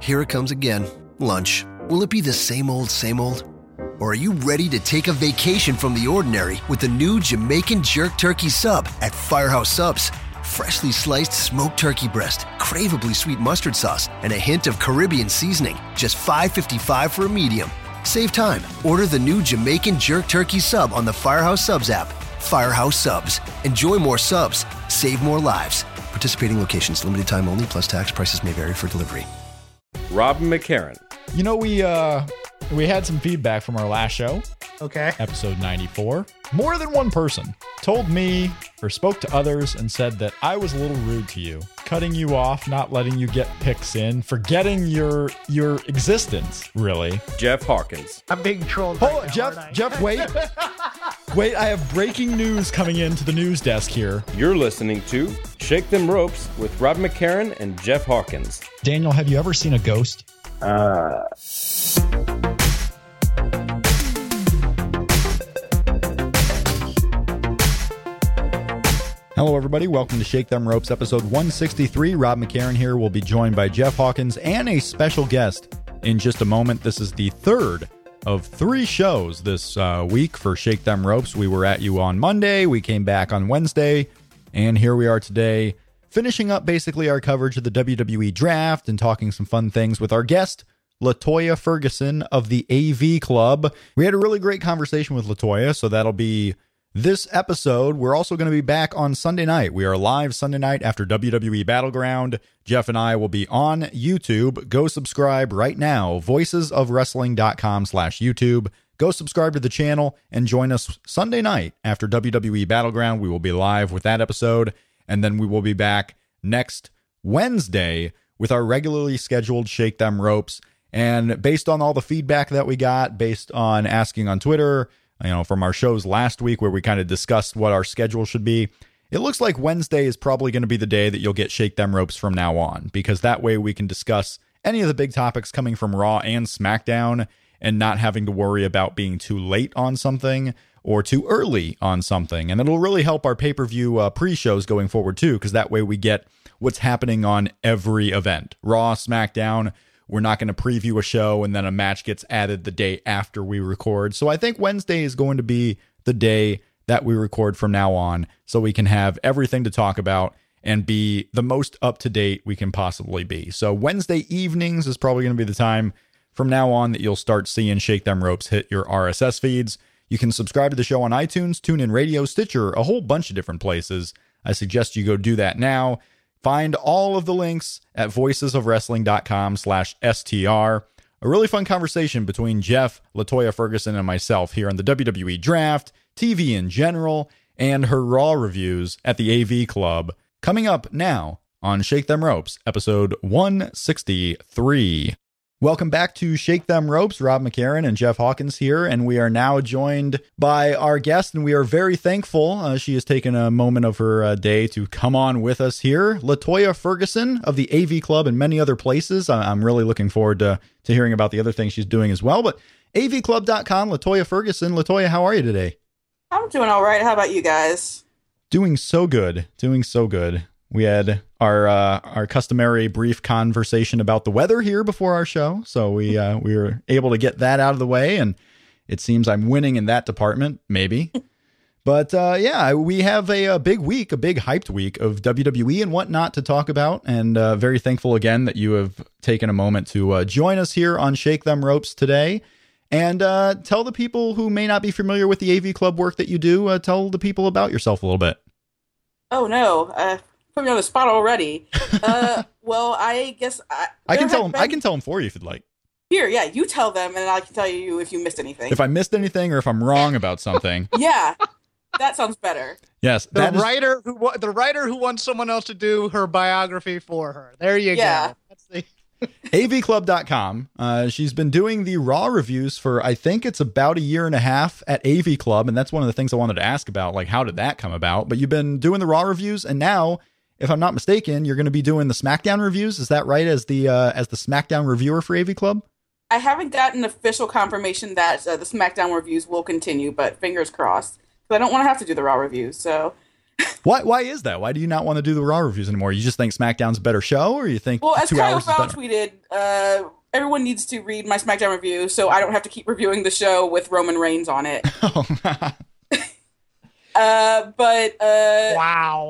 here it comes again. Lunch. Will it be the same old, same old? Or are you ready to take a vacation from the ordinary with the new Jamaican Jerk Turkey Sub at Firehouse Subs? Freshly sliced smoked turkey breast, craveably sweet mustard sauce, and a hint of Caribbean seasoning. Just $5.55 for a medium. Save time. Order the new Jamaican Jerk Turkey Sub on the Firehouse Subs app. Firehouse Subs. Enjoy more subs. Save more lives. Participating locations. Limited time only, plus tax. Prices may vary for delivery. Rob McCarran. You know, we had some feedback from our last show. Okay. Episode 94. More than one person told me or spoke to others and said that I was a little rude to you, cutting you off, not letting you get picks in, forgetting your existence, really. Jeff Hawkins. I'm being trolled. Hold right on, now, Jeff, wait. Wait, I have breaking news coming into the news desk here. You're listening to Shake Them Ropes with Rob McCarran and Jeff Hawkins. Daniel, have you ever seen a ghost? Hello, everybody. Welcome to Shake Them Ropes, episode 163. Rob McCarran here. We'll be joined by Jeff Hawkins and a special guest in just a moment. This is the third of 3 shows this week for Shake Them Ropes. We were at you on Monday. We came back on Wednesday. And here we are today, finishing up basically our coverage of the WWE Draft and talking some fun things with our guest, Latoya Ferguson of the AV Club. We had a really great conversation with Latoya, so that'll be this episode. We're also going to be back on Sunday night. We are live Sunday night after WWE Battleground. Jeff and I will be on YouTube. Go subscribe right now, voicesofwrestling.com/YouTube. Go subscribe to the channel and join us Sunday night after WWE Battleground. We will be live with that episode, and then we will be back next Wednesday with our regularly scheduled Shake Them Ropes. And based on all the feedback that we got, based on asking on Twitter, from our shows last week where we kind of discussed what our schedule should be, it looks like Wednesday is probably going to be the day that you'll get Shake Them Ropes from now on, because that way we can discuss any of the big topics coming from Raw and SmackDown and not having to worry about being too late on something or too early on something. And it'll really help our pay-per-view pre-shows going forward too, because that way we get what's happening on every event. Raw, SmackDown. We're not going to preview a show and then a match gets added the day after we record. So I think Wednesday is going to be the day that we record from now on, so we can have everything to talk about and be the most up-to-date we can possibly be. So Wednesday evenings is probably going to be the time from now on that you'll start seeing Shake Them Ropes hit your RSS feeds. You can subscribe to the show on iTunes, TuneIn Radio, Stitcher, a whole bunch of different places. I suggest you go do that now. Find all of the links at voicesofwrestling.com/STR. A really fun conversation between Jeff, Latoya Ferguson, and myself here on the WWE Draft, TV in general, and her Raw reviews at the AV Club. Coming up now on Shake Them Ropes, episode 163. Welcome back to Shake Them Ropes. Rob McCarran and Jeff Hawkins here, and we are now joined by our guest, and we are very thankful. She has taken a moment of her day to come on with us here. Latoya Ferguson of the AV Club and many other places. I'm really looking forward to hearing about the other things she's doing as well. But avclub.com, Latoya Ferguson. Latoya, how are you today? I'm doing all right. How about you guys? Doing so good. We had our customary brief conversation about the weather here before our show, so we were able to get that out of the way, and it seems I'm winning in that department, maybe. But we have a big week, a big hyped week of WWE and whatnot to talk about, and very thankful again that you have taken a moment to join us here on Shake Them Ropes today. And tell the people who may not be familiar with the AV Club work that you do, tell the people about yourself a little bit. Oh, no. Put me on the spot already. Well, I guess I can tell them for you if you'd like. Here, yeah, you tell them, and I can tell you if you missed anything. If I missed anything, or if I'm wrong about something. Yeah, that souns better. Yes, the writer who wants someone else to do her biography for her. There you go. That's the avclub.com. She's been doing the Raw reviews for, I think it's about a year and a half at AV Club, and that's one of the things I wanted to ask about, like how did that come about? But you've been doing the Raw reviews, and now, if I'm not mistaken, you're going to be doing the SmackDown reviews. Is that right? As the SmackDown reviewer for AV Club? I haven't gotten official confirmation that the SmackDown reviews will continue, but fingers crossed. But I don't want to have to do the Raw reviews, so Why is that? Why do you not want to do the Raw reviews anymore? You just think SmackDown's a better show, or you think as 2 Kyle hours is Fowl better? tweeted, everyone needs to read my SmackDown review so I don't have to keep reviewing the show with Roman Reigns on it. Wow.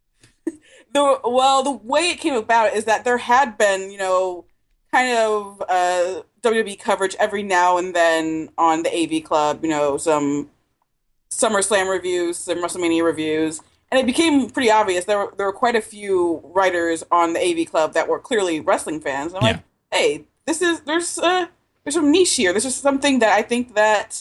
The way it came about is that there had been, kind of WWE coverage every now and then on the AV Club, some SummerSlam reviews, some WrestleMania reviews, and it became pretty obvious there were quite a few writers on the AV Club that were clearly wrestling fans. I'm like, hey, there's some niche here. This is something that I think that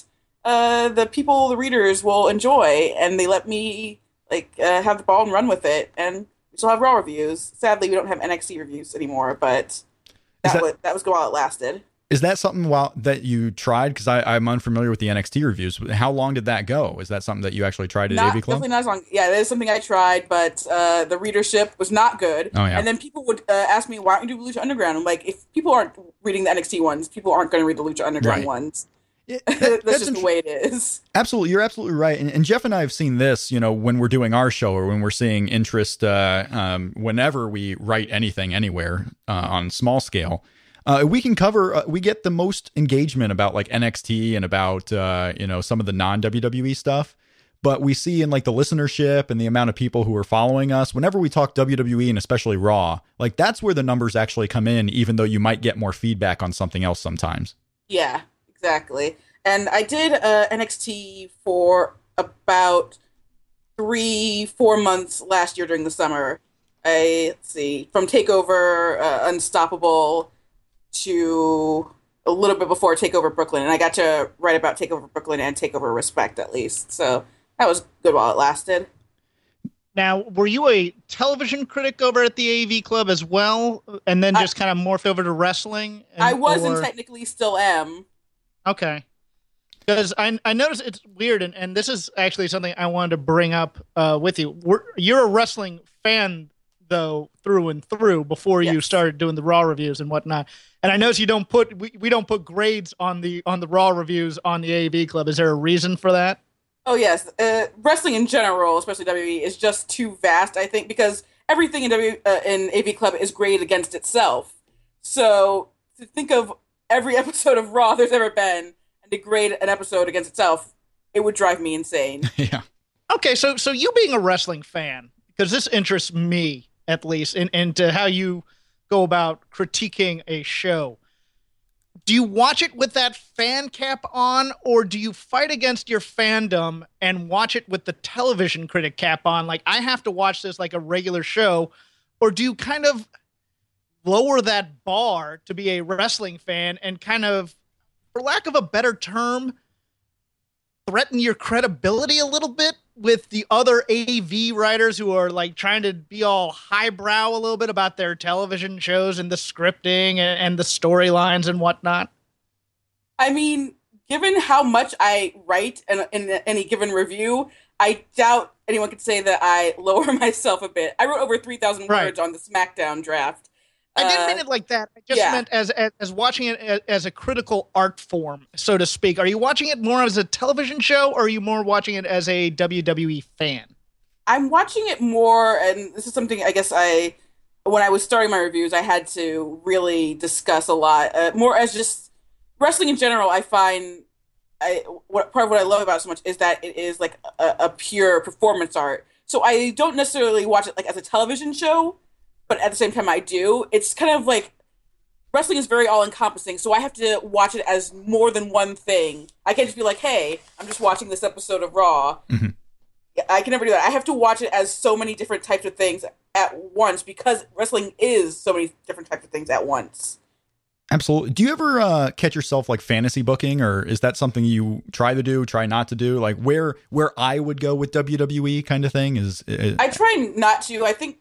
the readers will enjoy, and they let me have the ball and run with it, and we still have Raw reviews. Sadly, we don't have NXT reviews anymore, but that was good while it lasted. Is that something that you tried? Because I'm unfamiliar with the NXT reviews. How long did that go? Is that something that you actually tried at AV Club? Definitely not as long. Yeah, that is something I tried, but the readership was not good. Oh, yeah. And then people would ask me, why don't you do Lucha Underground? I'm like, if people aren't reading the NXT ones, people aren't going to read the Lucha Underground ones. That's just the way it is. Absolutely. You're absolutely right. And Jeff and I have seen this, when we're doing our show or when we're seeing interest whenever we write anything anywhere on small scale. We can cover, we get the most engagement about like NXT and about, some of the non-WWE stuff. But we see in like the listenership and the amount of people who are following us, whenever we talk WWE and especially Raw, like that's where the numbers actually come in, even though you might get more feedback on something else sometimes. Yeah, exactly. And I did NXT for about 3-4 months last year during the summer. From TakeOver Unstoppable to a little bit before TakeOver Brooklyn, and I got to write about TakeOver Brooklyn and TakeOver Respect at least. So that was good while it lasted. Now, were you a television critic over at the AV Club as well, and then just kind of morphed over to wrestling? I was and technically still am. Okay. Because I noticed it's weird, and this is actually something I wanted to bring up with you. You're a wrestling fan, though, through and through before you started doing the Raw reviews and whatnot. And I noticed you don't put we don't put grades on the Raw reviews on the AV Club. Is there a reason for that? Oh yes, wrestling in general, especially WWE, is just too vast. I think because everything in AV Club is graded against itself. So to think of every episode of Raw there's ever been and to grade an episode against itself, it would drive me insane. Yeah. Okay, so you being a wrestling fan, because this interests me at least, into how you go about critiquing a show. Do you watch it with that fan cap on, or do you fight against your fandom and watch it with the television critic cap on? Like, I have to watch this like a regular show, or do you kind of lower that bar to be a wrestling fan and kind of, for lack of a better term, threaten your credibility a little bit with the other AV writers who are like trying to be all highbrow a little bit about their television shows and the scripting and the storylines and whatnot? I mean, given how much I write in any given review, I doubt anyone could say that I lower myself a bit. I wrote over 3,000 words on the SmackDown draft. I didn't mean it like that. I just meant as watching it as a critical art form, so to speak. Are you watching it more as a television show, or are you more watching it as a WWE fan? I'm watching it more, and this is something I guess when I was starting my reviews, I had to really discuss a lot. More as just wrestling in general, I find part of what I love about it so much is that it is like a pure performance art. So I don't necessarily watch it like as a television show, but at the same time I do. It's kind of like wrestling is very all-encompassing, so I have to watch it as more than one thing. I can't just be like, hey, I'm just watching this episode of Raw. Mm-hmm. I can never do that. I have to watch it as so many different types of things at once because wrestling is so many different types of things at once. Absolutely. Do you ever catch yourself like fantasy booking, or is that something you try to do, try not to do? Like where I would go with WWE kind of thing is I try not to. I think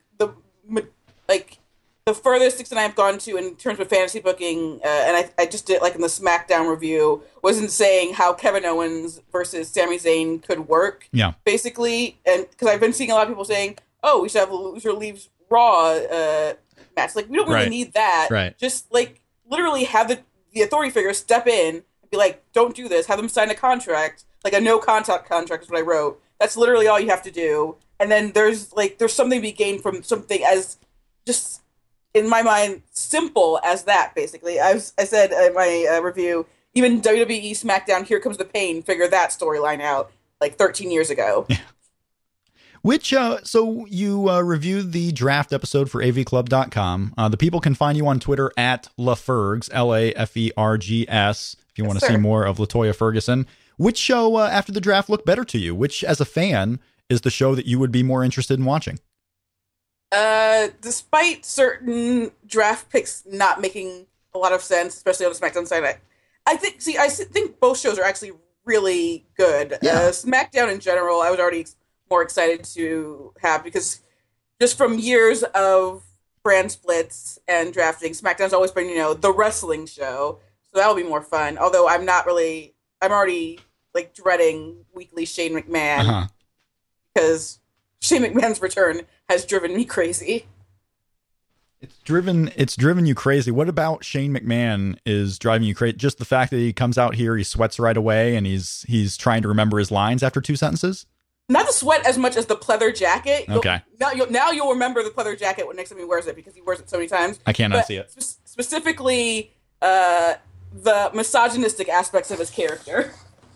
the furthest extent I've gone to in terms of fantasy booking, and I just did like in the SmackDown review, was in saying how Kevin Owens versus Sami Zayn could work. Yeah. Basically, and because I've been seeing a lot of people saying, "Oh, we should have a loser leaves Raw match." Like we don't really need that. Right. Just like literally have the authority figure step in and be like, "Don't do this." Have them sign a contract, like a no contact contract is what I wrote. That's literally all you have to do. and then there's something to be gained from something as just, in my mind, simple as that. Basically, I said in my review, even WWE SmackDown Here Comes the Pain figured that storyline out like 13 years ago. Yeah. Which, so you reviewed the draft episode for avclub.com. The people can find you on Twitter at LaFergs, LaFergs, if you want to see more of LaToya Ferguson. Which show after the draft looked better to you? Which, as a fan, is the show that you would be more interested in watching? Despite certain draft picks not making a lot of sense, especially on the SmackDown side, I think both shows are actually really good. Yeah. SmackDown in general, I was already more excited to have, because just from years of brand splits and drafting, SmackDown's always been, the wrestling show. So that'll be more fun. Although I'm already like dreading weekly Shane McMahon because Shane McMahon's return has driven me crazy. It's driven you crazy. What about Shane McMahon is driving you crazy? Just the fact that he comes out here, he sweats right away, and he's trying to remember his lines after 2 sentences? Not the sweat as much as the pleather jacket. Okay. Now you'll remember the pleather jacket when next time he wears it, because he wears it so many times. I cannot see it. Specifically, the misogynistic aspects of his character.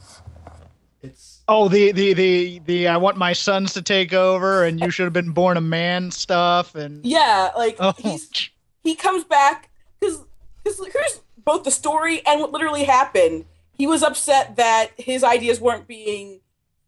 The I want my sons to take over and you should have been born a man stuff. And yeah, he comes back because here's both the story and what literally happened. He was upset that his ideas weren't being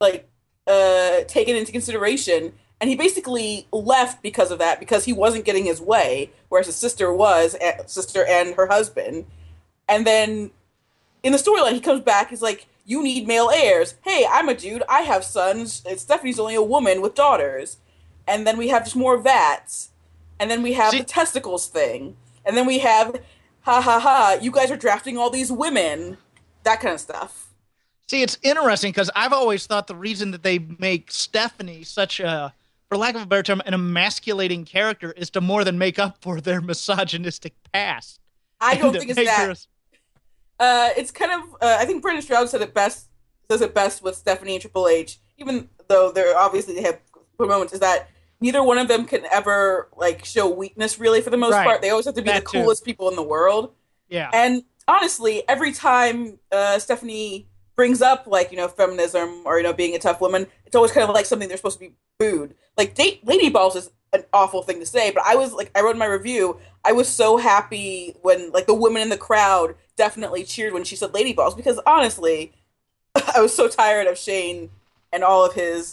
taken into consideration, and he basically left because of that, because he wasn't getting his way, whereas his sister and her husband. And then in the storyline, he comes back, he's like, you need male heirs. Hey, I'm a dude, I have sons, and Stephanie's only a woman with daughters. And then we have just more of that. And then we have the testicles thing. And then we have, you guys are drafting all these women. That kind of stuff. See, it's interesting because I've always thought the reason that they make Stephanie such a, for lack of a better term, an emasculating character is to more than make up for their misogynistic past. I don't think it's that. It's kind of, I think Brendan Stroud says it best with Stephanie and Triple H, even though they have moments, is that neither one of them can ever show weakness really for the most part. They always have to be the coolest people in the world. Yeah. And honestly, every time Stephanie brings up feminism or being a tough woman, it's always kind of like something they're supposed to be booed. Lady Balls is an awful thing to say, but I wrote in my review, I was so happy when the women in the crowd definitely cheered when she said Lady Balls, because honestly, I was so tired of Shane and all of his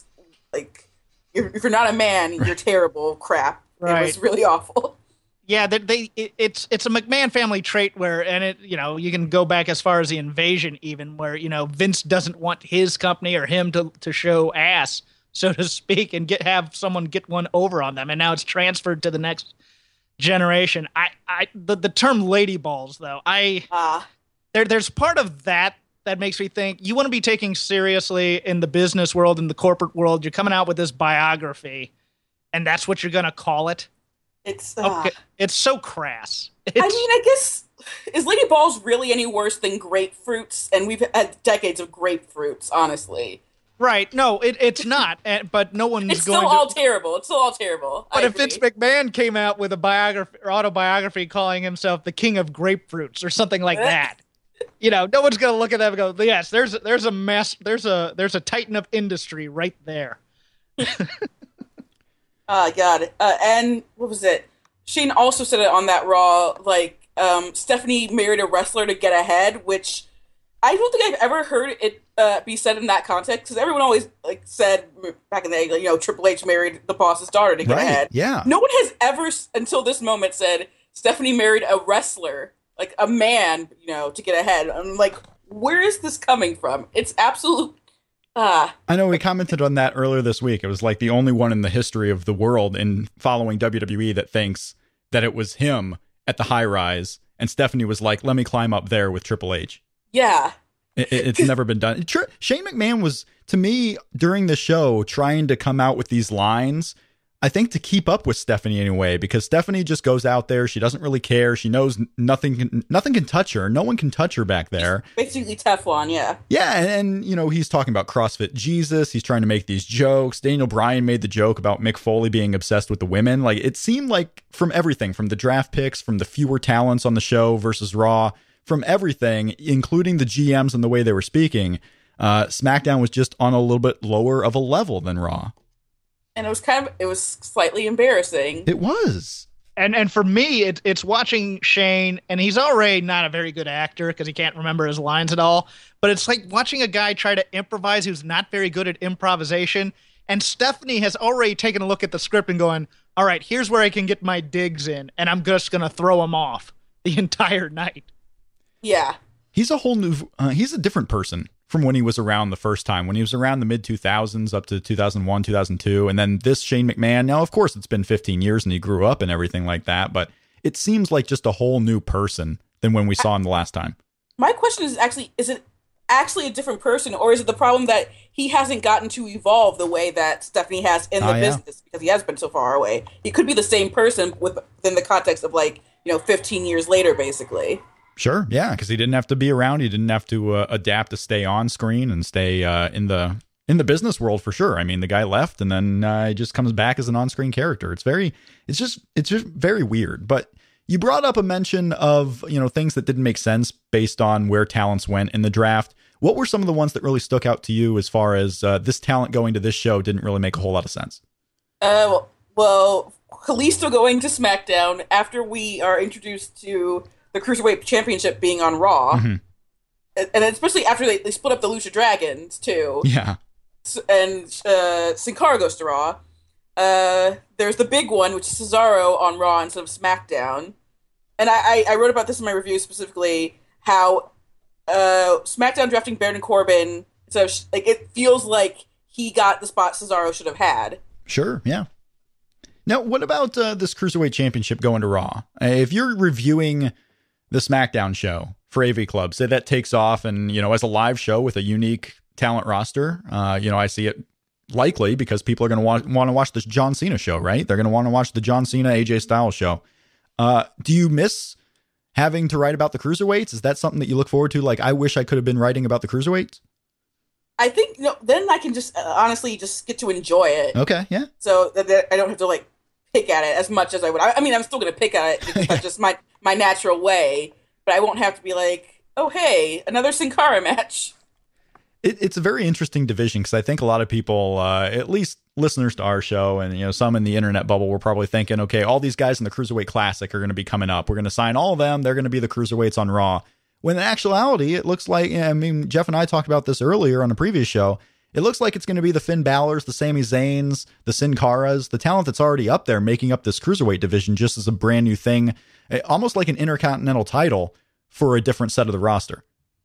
if you're not a man, you're terrible crap. Right. It was really awful. Yeah, it's a McMahon family trait where, and it, you can go back as far as the Invasion even, where, Vince doesn't want his company or him to show ass, so to speak, and have someone get one over on them. And now it's transferred to the next generation. The term Lady Balls, though, there's part of that makes me think you want to be taken seriously in the business world, in the corporate world. You're coming out with this biography, and that's what you're going to call it. It's so crass. I guess, is Lady Balls really any worse than grapefruits? And we've had decades of grapefruits, honestly. Right. No, it's not. But no one's It's still all terrible. It's still all terrible. But if Vince McMahon came out with a biography or autobiography calling himself the king of grapefruits or something like that, no one's going to look at that and go, yes, there's a mess. There's a titan of industry right there. Oh, God. And what was it? Shane also said it on that Raw, Stephanie married a wrestler to get ahead, which I don't think I've ever heard it be said in that context, because everyone always said back in the day, Triple H married the boss's daughter to get ahead. Yeah. No one has ever, until this moment, said Stephanie married a wrestler, a man, to get ahead. I'm like, where is this coming from? It's absolute... I know we commented on that earlier this week. It was the only one in the history of the world in following WWE that thinks that it was him at the high rise, and Stephanie was like, let me climb up there with Triple H. Yeah. It's never been done. Shane McMahon was, to me, during the show, trying to come out with these lines I think to keep up with Stephanie anyway, because Stephanie just goes out there. She doesn't really care. She knows nothing can touch her. No one can touch her back there. Basically Teflon, yeah. Yeah, and he's talking about CrossFit Jesus. He's trying to make these jokes. Daniel Bryan made the joke about Mick Foley being obsessed with the women. Like, it seemed like from everything, from the draft picks, from the fewer talents on the show versus Raw, from everything, including the GMs and the way they were speaking, SmackDown was just on a little bit lower of a level than Raw. And it was slightly embarrassing. It was. And for me, it's watching Shane, and he's already not a very good actor because he can't remember his lines at all. But it's like watching a guy try to improvise who's not very good at improvisation. And Stephanie has already taken a look at the script and going, all right, here's where I can get my digs in, and I'm just going to throw him off the entire night. Yeah. He's a whole new, he's a different person from when he was around the first time, when he was around the mid-2000s up to 2001, 2002. And then this Shane McMahon, now, of course, it's been 15 years and he grew up and everything like that, but it seems like just a whole new person than when we saw him the last time. My question is it actually a different person, or is it the problem that he hasn't gotten to evolve the way that Stephanie has in the business because he has been so far away? He could be the same person within the context of 15 years later, basically. Sure, yeah, because he didn't have to be around. He didn't have to adapt to stay on screen and stay in the business world for sure. I mean, the guy left and then he just comes back as an on-screen character. It's just very weird. But you brought up a mention of things that didn't make sense based on where talents went in the draft. What were some of the ones that really stuck out to you as far as this talent going to this show didn't really make a whole lot of sense? Well, Kalisto going to SmackDown after we are introduced to the Cruiserweight Championship being on Raw. Mm-hmm. And especially after they split up the Lucha Dragons, too. Yeah. And Sin Cara goes to Raw. There's the big one, which is Cesaro on Raw instead of SmackDown. And I wrote about this in my review specifically, how SmackDown drafting Baron Corbin, so it feels like he got the spot Cesaro should have had. Sure, yeah. Now, what about this Cruiserweight Championship going to Raw? If you're reviewing the SmackDown show for AV Club, say that takes off and, as a live show with a unique talent roster, I see it likely because people are going to want to watch this John Cena show, right? They're going to want to watch the John Cena AJ Styles show. Do you miss having to write about the Cruiserweights? Is that something that you look forward to? Like, I wish I could have been writing about the Cruiserweights? I think, then I can just honestly just get to enjoy it. Okay, yeah. So that I don't have to pick at it as much as I would. I mean, I'm still going to pick at it because that's just my natural way, but I won't have to be like, oh, hey, another Sin Cara match. It's a very interesting division because I think a lot of people, at least listeners to our show and, some in the internet bubble, were probably thinking, okay, all these guys in the Cruiserweight Classic are going to be coming up. We're going to sign all of them. They're going to be the Cruiserweights on Raw. When in actuality, it looks like, Jeff and I talked about this earlier on a previous show. It looks like it's going to be the Finn Balor's, the Sami Zayn's, the Sin Cara's, the talent that's already up there making up this Cruiserweight division just as a brand new thing, almost like an Intercontinental title for a different set of the roster.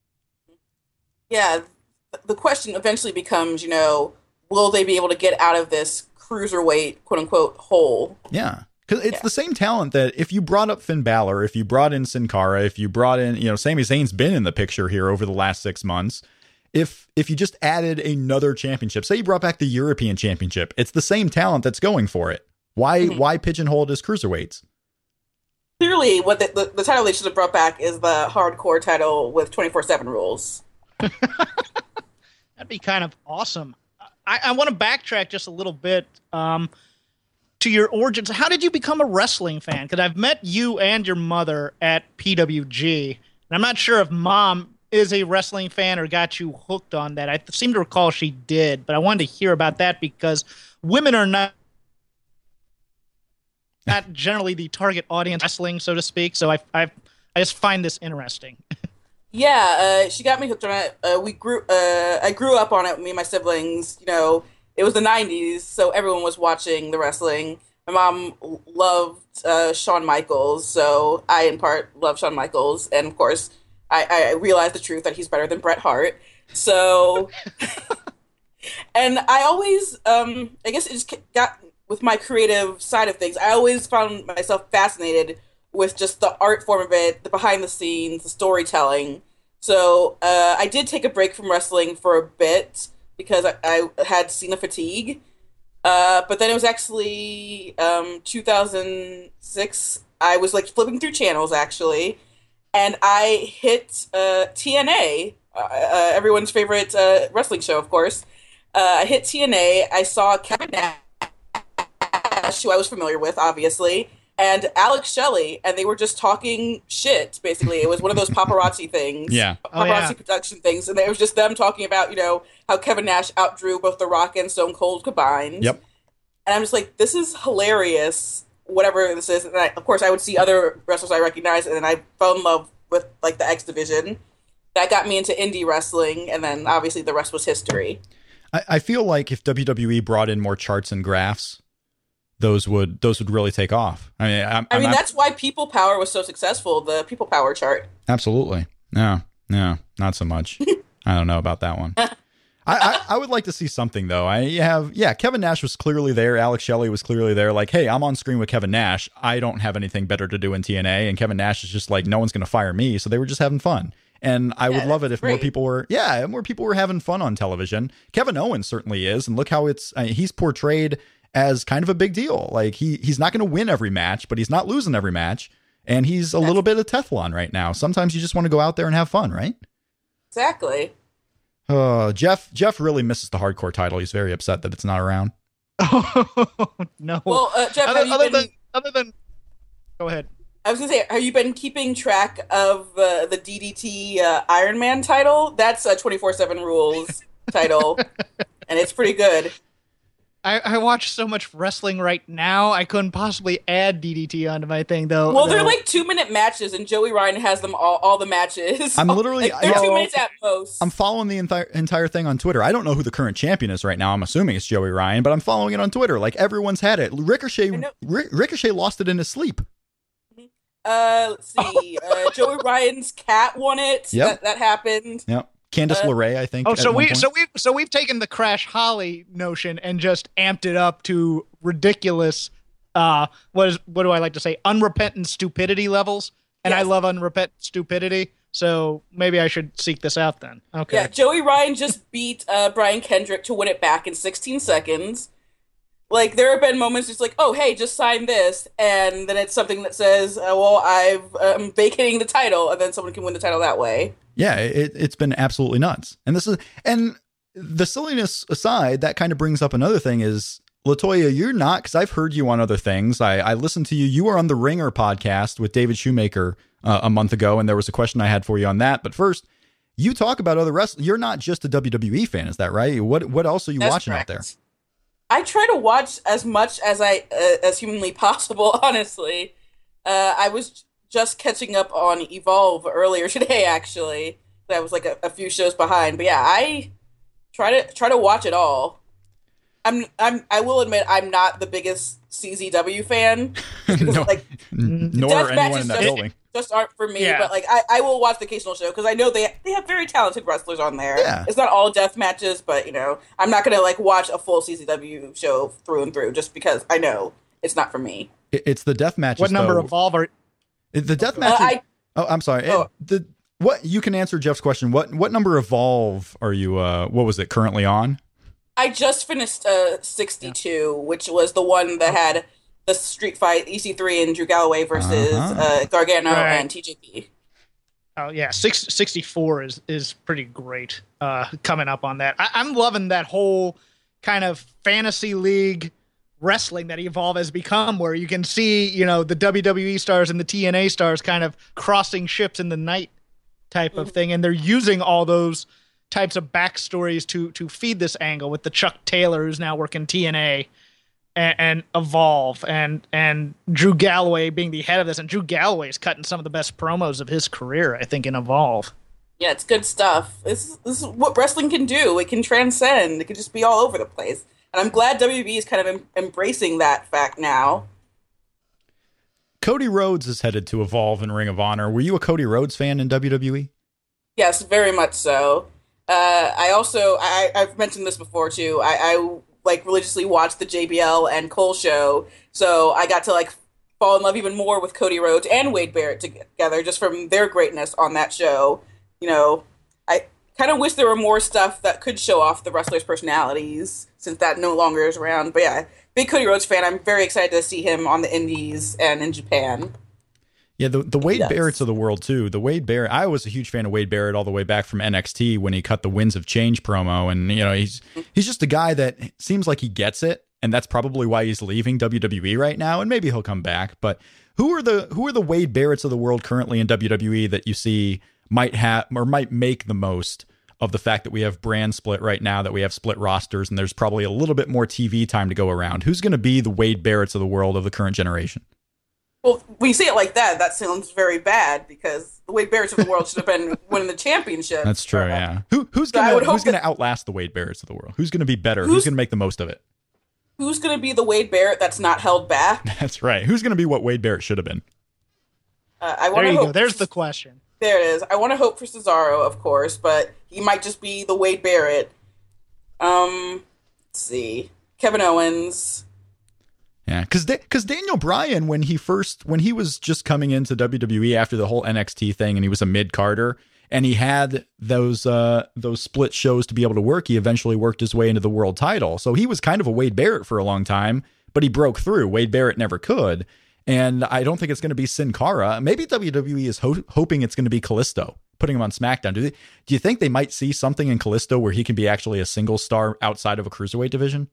Yeah, the question eventually becomes, will they be able to get out of this Cruiserweight, quote-unquote, hole? Yeah, because it's the same talent that if you brought up Finn Balor, if you brought in Sin Cara, if you brought in, Sami Zayn's been in the picture here over the last 6 months. If you just added another championship, say you brought back the European Championship, it's the same talent that's going for it. Why pigeonhole it as Cruiserweights? Clearly, what the title they should have brought back is the hardcore title with 24/7 rules. That'd be kind of awesome. I want to backtrack just a little bit to your origins. How did you become a wrestling fan? Because I've met you and your mother at PWG, and I'm not sure if Mom is a wrestling fan or got you hooked on that. I seem to recall she did, but I wanted to hear about that because women are not generally the target audience wrestling, so to speak. So I just find this interesting. Yeah, she got me hooked on it. I grew up on it. Me and my siblings. It was the '90s, so everyone was watching the wrestling. My mom loved Shawn Michaels, so I in part love Shawn Michaels, and of course, I realized the truth that he's better than Bret Hart. So, and I always, I guess it just got with my creative side of things. I always found myself fascinated with just the art form of it, the behind the scenes, the storytelling. So I did take a break from wrestling for a bit because I had Cena fatigue. But then it was actually 2006. I was like flipping through channels actually, and I hit TNA, everyone's favorite wrestling show, of course. I hit TNA. I saw Kevin Nash, who I was familiar with, obviously, and Alex Shelley, and they were just talking shit, basically. It was one of those paparazzi things. Yeah. Paparazzi production things, and it was just them talking about, how Kevin Nash outdrew both The Rock and Stone Cold combined. Yep. And I'm just like, this is hilarious, whatever this is. And of course, I would see other wrestlers I recognize, and then I fell in love with, like, the X Division. That got me into indie wrestling, and then, obviously, the rest was history. I feel like if WWE brought in more charts and graphs, those would really take off. I mean, that's why People Power was so successful. The People Power chart. Absolutely. No, not so much. I don't know about that one. I would like to see something though. Kevin Nash was clearly there. Alex Shelley was clearly there. Like, hey, I'm on screen with Kevin Nash. I don't have anything better to do in TNA, and Kevin Nash is just like, no one's going to fire me. So they were just having fun. And I would love it if more people were having fun on television. Kevin Owens certainly is, and look how he's portrayed as kind of a big deal. Like he's not going to win every match, but he's not losing every match, and he's a little bit of Teflon right now. Sometimes you just want to go out there and have fun, right? Exactly. Jeff really misses the hardcore title. He's very upset that it's not around. No. Well, Jeff, other than go ahead. I was gonna say, have you been keeping track of the DDT Iron Man title? That's a 24/7 Rules title, and it's pretty good. I watch so much wrestling right now. I couldn't possibly add DDT onto my thing, though. Well, they're like 2-minute matches, and Joey Ryan has them all the matches. I'm literally they're 2 minutes at most. I'm following the entire thing on Twitter. I don't know who the current champion is right now. I'm assuming it's Joey Ryan, but I'm following it on Twitter. Like everyone's had it. Ricochet lost it in his sleep. Let's see. Joey Ryan's cat won it. Yep. That happened. Yep. Candice LeRae, I think. So we've taken the Crash Holly notion and just amped it up to ridiculous. What do I like to say? Unrepentant stupidity levels. And yes. I love unrepentant stupidity. So maybe I should seek this out then. Okay. Yeah. Joey Ryan just beat Brian Kendrick to win it back in 16 seconds. Like, there have been moments just like, oh, hey, just sign this. And then it's something that says, I'm vacating the title. And then someone can win the title that way. Yeah, it's been absolutely nuts. And the silliness aside, that kind of brings up another thing is, LaToya, you're not, because I've heard you on other things. I listened to you. You were on the Ringer podcast with David Shoemaker a month ago, and there was a question I had for you on that. But first, you talk about other wrestling. You're not just a WWE fan, is that right? What else are you watching out there? I try to watch as much as humanly possible, honestly. I was just catching up on Evolve earlier today, actually. That was like a few shows behind. But yeah, I try to watch it all. I will admit I'm not the biggest CZW fan. No, nor anyone in that building. Just aren't for me, yeah. But like I will watch the occasional show because I know they have very talented wrestlers on there. Yeah. It's not all death matches, but I'm not gonna like watch a full CZW show through and through just because I know it's not for me. It's the death matches. What number of Evolve are the death matches? I'm sorry. What you can answer Jeff's question. What number of Evolve are you? What was it currently on? I just finished 62, which was the one that had the street fight, EC3 and Drew Galloway versus Gargano and TJP. Oh, yeah. 64 is pretty great coming up on that. I'm loving that whole kind of fantasy league wrestling that Evolve has become, where you can see, the WWE stars and the TNA stars kind of crossing ships in the night type of thing. And they're using all those types of backstories to feed this angle with the Chuck Taylor, who's now working TNA. And Evolve and Drew Galloway being the head of this, and Drew Galloway is cutting some of the best promos of his career, I think, in Evolve. Yeah, it's good stuff. This is what wrestling can do. It can transcend. It can just be all over the place. And I'm glad WB is kind of embracing that fact now. Cody Rhodes is headed to Evolve and Ring of Honor. Were you a Cody Rhodes fan in WWE? Yes, very much so. I've mentioned this before too. I like religiously watched the JBL and Cole show, so I got to like fall in love even more with Cody Rhodes and Wade Barrett together just from their greatness on that show. kind of wish there were more stuff that could show off the wrestlers' personalities, since that no longer is around. But yeah, big Cody Rhodes fan. I'm very excited to see him on the Indies and in Japan. Yeah, the Wade Barretts of the world, too. The Wade Barrett, I was a huge fan of Wade Barrett all the way back from NXT when he cut the Winds of Change promo. And, he's just a guy that seems like he gets it. And that's probably why he's leaving WWE right now. And maybe he'll come back. But who are the Wade Barretts of the world currently in WWE that you see might have or might make the most of the fact that we have brand split right now, that we have split rosters, and there's probably a little bit more TV time to go around? Who's going to be the Wade Barretts of the world of the current generation? Well, when you say it like that, that sounds very bad, because the Wade Barretts of the world should have been winning the championship. That's true, yeah. Who's gonna outlast the Wade Barretts of the world? Who's gonna be better? Who's gonna make the most of it? Who's gonna be the Wade Barrett that's not held back? That's right. Who's gonna be what Wade Barrett should have been? There you go. There's the question. There it is. I want to hope for Cesaro, of course, but he might just be the Wade Barrett. Let's see. Kevin Owens. Yeah, because Daniel Bryan, when he was just coming into WWE after the whole NXT thing, and he was a mid-carder, and he had those split shows to be able to work, he eventually worked his way into the world title. So he was kind of a Wade Barrett for a long time, but he broke through. Wade Barrett never could. And I don't think it's going to be Sin Cara. Maybe WWE is hoping it's going to be Kalisto, putting him on SmackDown. Do you think they might see something in Kalisto where he can be actually a single star outside of a cruiserweight division?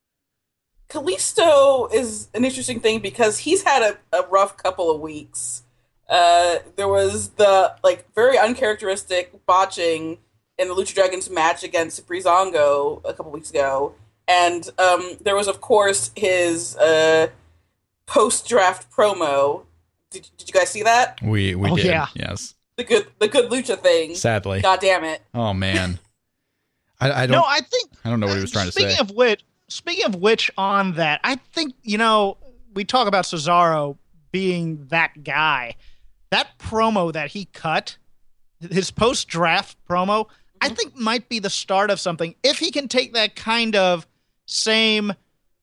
Kalisto is an interesting thing because he's had a rough couple of weeks. There was the very uncharacteristic botching in the Lucha Dragons match against Breezango a couple weeks ago, and there was, of course, his post-draft promo. Did you guys see that? We did. Yeah. Yes. The good Lucha thing. Sadly. God damn it. Oh man. I don't. No, I think I don't know what he was trying to say. Speaking of which, on that, I think, we talk about Cesaro being that guy. That promo that he cut, his post-draft promo, I think might be the start of something. If he can take that kind of same,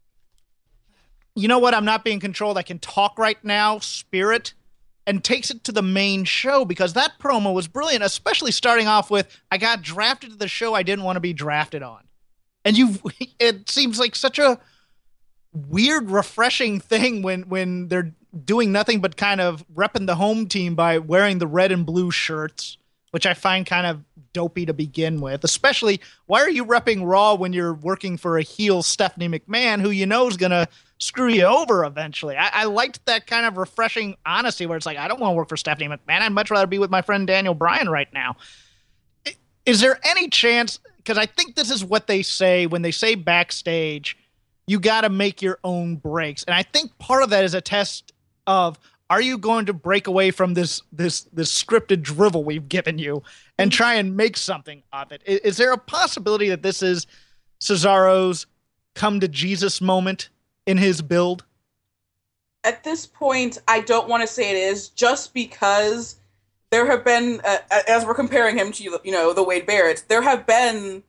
I'm not being controlled, I can talk right now spirit, and takes it to the main show, because that promo was brilliant, especially starting off with, I got drafted to the show I didn't want to be drafted on. And it seems like such a weird, refreshing thing when they're doing nothing but kind of repping the home team by wearing the red and blue shirts, which I find kind of dopey to begin with. Especially, why are you repping Raw when you're working for a heel Stephanie McMahon, who is going to screw you over eventually? I liked that kind of refreshing honesty where it's like, I don't want to work for Stephanie McMahon. I'd much rather be with my friend Daniel Bryan right now. Is there any chance, because I think this is what they say when they say backstage, you got to make your own breaks. And I think part of that is a test of, are you going to break away from this scripted drivel we've given you and try and make something of it? Is there a possibility that this is Cesaro's come to Jesus moment in his build? At this point, I don't want to say it is, just because there have been, as we're comparing him to, the Wade Barretts, there have been,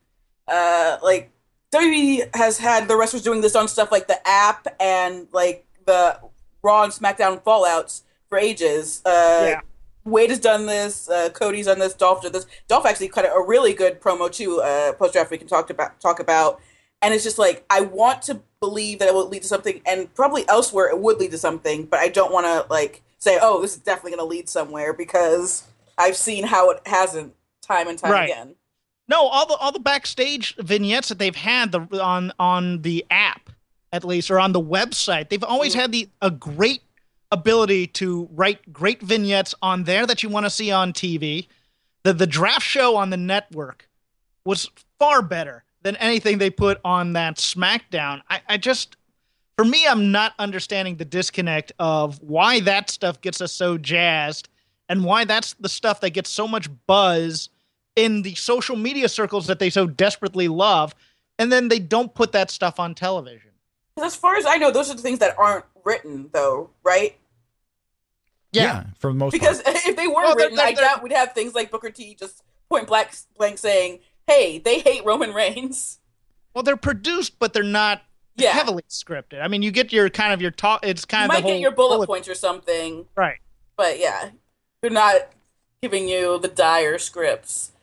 WWE has had the wrestlers doing this on stuff like the app and, the Raw and SmackDown fallouts for ages. Wade has done this, Cody's done this, Dolph did this. Dolph actually cut a really good promo, too, post-draft we can talk about. And it's just I want to believe that it will lead to something, and probably elsewhere it would lead to something, but I don't want to, say, oh, this is definitely going to lead somewhere, because I've seen how it hasn't time and time again. No, all the backstage vignettes that they've had on the app, at least, or on the website, they've always had a great ability to write great vignettes on there that you want to see on TV. The draft show on the network was far better than anything they put on that SmackDown. I just, for me, I'm not understanding the disconnect of why that stuff gets us so jazzed and why that's the stuff that gets so much buzz in the social media circles that they so desperately love, and then they don't put that stuff on television. As far as I know, those are the things that aren't written, though, right? Yeah, for the most because part. If they weren't written, I doubt we'd have things like Booker T just point blank saying, hey, they hate Roman Reigns. Well, they're produced, but they're not heavily scripted. I mean, you get your kind of your talk. It's kind of you might get your bullet points or something, right? But yeah, they're not giving you the dire scripts.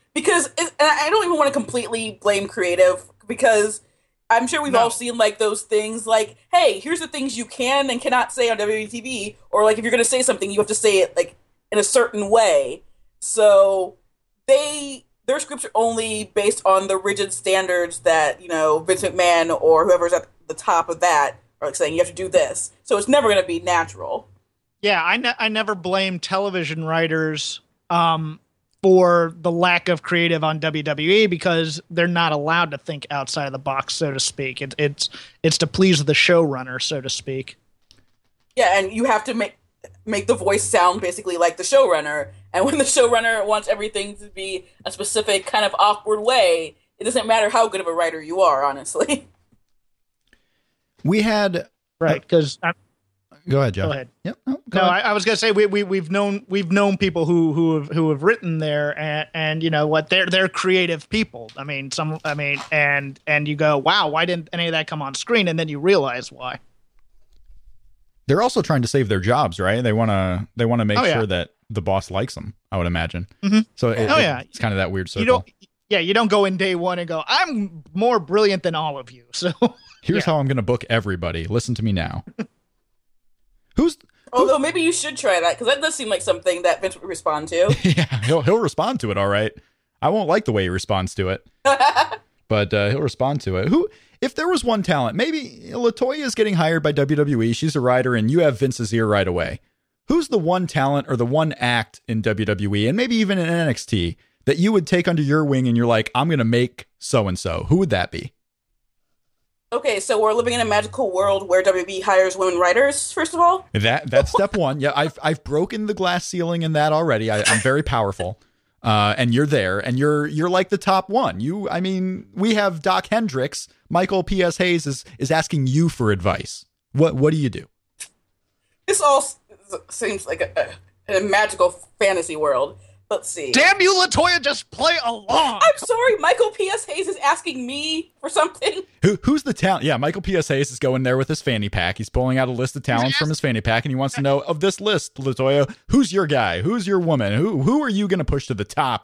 because and I don't even want to completely blame creative, because I'm sure we've all seen like those things like, hey, here's the things you can and cannot say on WWTV, or like if you're going to say something, you have to say it like in a certain way. So their scripts are only based on the rigid standards that, Vince McMahon or whoever's at the top of that are like saying you have to do this. So it's never going to be natural. Yeah, I never blame television writers for the lack of creative on WWE, because they're not allowed to think outside of the box, so to speak. It's to please the showrunner, so to speak. Yeah, and you have to make the voice sound basically like the showrunner. And when the showrunner wants everything to be a specific kind of awkward way, it doesn't matter how good of a writer you are, honestly. We had right, because go ahead, Jeff. Go ahead. Yep. No, I was gonna say we've known people who have written there, and you know what, they're creative people. I mean, and you go, wow, why didn't any of that come on screen? And then you realize why. They're also trying to save their jobs, right? They want to make sure that the boss likes them, I would imagine. Mm-hmm. So it's kind of that weird circle. You don't go in day one and go, I'm more brilliant than all of you. So here's how I'm going to book everybody. Listen to me now. Although maybe you should try that, because that does seem like something that Vince would respond to. Yeah, he'll respond to it, all right. I won't like the way he responds to it, but he'll respond to it. If there was one talent, maybe LaToya is getting hired by WWE. She's a writer, and you have Vince's ear right away. Who's the one talent or the one act in WWE, and maybe even in NXT, that you would take under your wing and you're like, I'm going to make so-and-so? Who would that be? Okay, so we're living in a magical world where WWE hires women writers, first of all? That's step one. Yeah, I've broken the glass ceiling in that already. I'm very powerful. And you're there, and you're like the top one. We have Doc Hendricks. Michael P.S. Hayes is asking you for advice. What do you do? This all seems like a magical fantasy world. Let's see. Damn you, LaToya, just play along. I'm sorry, Michael P.S. Hayes is asking me for something. Who's the talent? Yeah, Michael P.S. Hayes is going there with his fanny pack. He's pulling out a list of talents from his fanny pack, and he wants to know, of this list, LaToya, who's your guy? Who's your woman? Who are you going to push to the top?